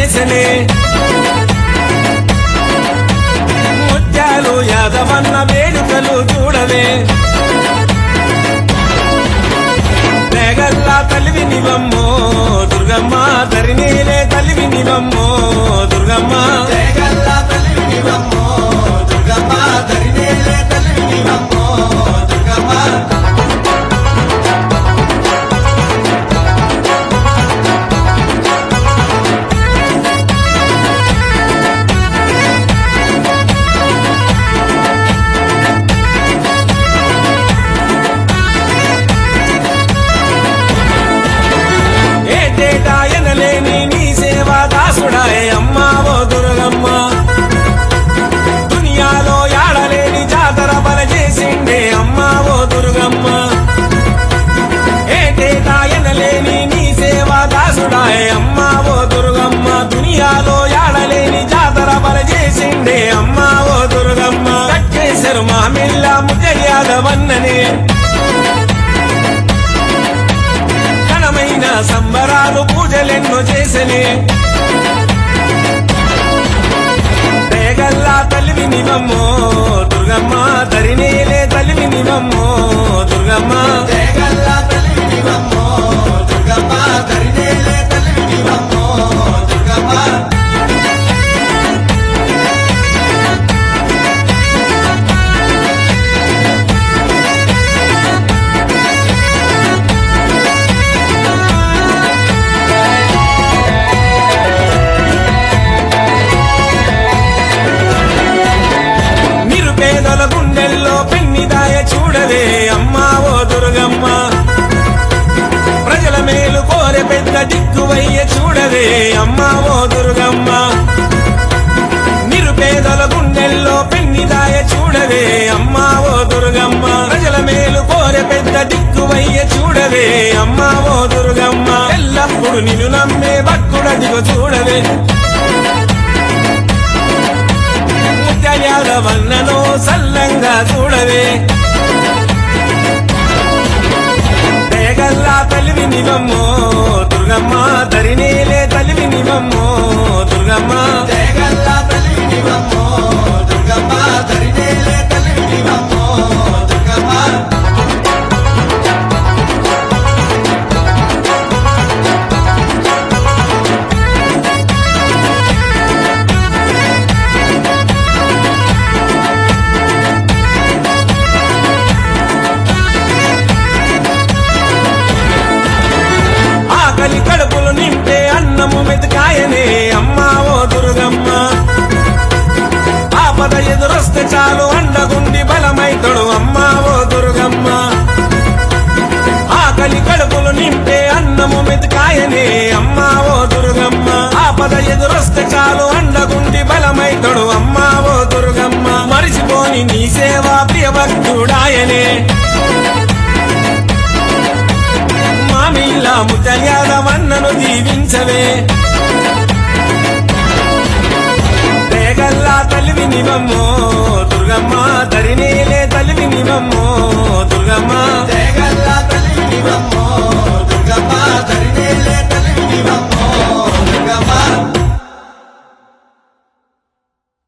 చేసనే ముత్యాలు యాదవన్న వేడుకలు చూడవే తేగల్లా తల్లివి నివమ్మో దుర్గమ్మ ధరణిలే తల్లివి నివమ్మో దుర్గమ్మ తేగల్లా తల్లివి నివమ్మో దుర్గమ్మ ధరణిలే తల్లివి నివమ్మో దుర్గమ్మ ఏటేటాయనలేని నీ సేవా దాసుడాయే అమ్మా ఓ దుర్గమ్మ దునియాలో యాడలేని జాతర బల చేసిండే అమ్మా ఓ దుర్గమ్మ ఏటేటాయనలేని నీ సేవా దాసుడాయే అమ్మా ఓ దుర్గమ్మ దునియాలో యాడలేని జాతర బల చేసిండే అమ్మా ఓ దుర్గమ్మ కట్టేశారు మా మిల్ల ముఖయాదవన్ననే సంబరాలు పూజలెన్నో చేసనే తేగల్లా తల్లివి నివమ్మో దుర్గమ్మ ధరణిలే తల్లివి నివమ్మో దుర్గమ్మ తేగల్లా తల్లివి నివమ్మో దుర్గమ్మ ధరణిలే తల్లివి నివమ్మో దుర్గమ్మ పేదల గుండెల్లో పెన్నిదాయ చూడవే అమ్మా ఓ దుర్గమ్మ ప్రజల మేలు కోరె పెద్ద దిక్కువయ్య చూడవే అమ్మా ఓ దుర్గమ్మ నిరుపేదల గుండెల్లో పెన్నిదాయ చూడవే అమ్మా ఓ దుర్గమ్మ ప్రజల మేలు కోరె పెద్ద దిక్కువయ్య చూడవే అమ్మా ఓ దుర్గమ్మ ఎల్లప్పుడు నిన్ను నమ్మే భక్తుడదిగో చూడవే యాదవన్నను సల్లంగా చూడవే తేగల్లా తల్లివి నివమ్మో దుర్గమ్మ ధరణిలే తల్లివి నివమ్మో దుర్గమ్మ తేగల్లా తల్లివి నివమ్మో దుర్గమ్మ ధరణిలే తల్లివి నివమ్మో దుర్గమ్మ ఆకలి కడుపులు నింపే అన్నము మెతుకాయనే అమ్మా ఓ దుర్గమ్మ ఆపద ఎదురొస్తే చాలు అండగుండి బలమైతడు అమ్మా ఓ దుర్గమ్మ ఆకలి కడుపులు నింపే అన్నము మెతుకాయనే అమ్మా ఓ దుర్గమ్మ ఆపద ఎదురొస్తే చాలు అండగుండి బలమైతడు అమ్మా ఓ దుర్గమ్మ మరిచిపోని నీ సేవా ప్రియ భక్తుడాయనే మామిల్లా ముత్యాలవన్నను దీవించవే తేగల్లా తల్లివి నివమ్మో దుర్గమ్మ ధరణి